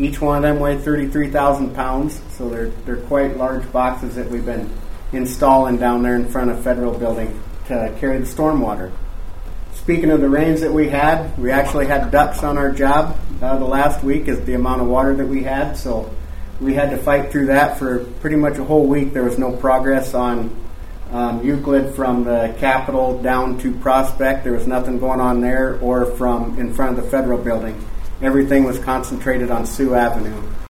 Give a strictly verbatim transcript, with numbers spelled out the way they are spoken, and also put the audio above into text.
Each one of them weigh thirty-three thousand pounds, so they're they're quite large boxes that we've been installing down there in front of Federal Building to carry the stormwater. Speaking of the rains that we had, we actually had ducks on our job uh, the last week as the amount of water that we had, so we had to fight through that for pretty much a whole week. There was no progress on um, Euclid from the Capitol down to Prospect. There was nothing going on there, or from in front of the Federal Building. Everything was concentrated on Sioux Avenue.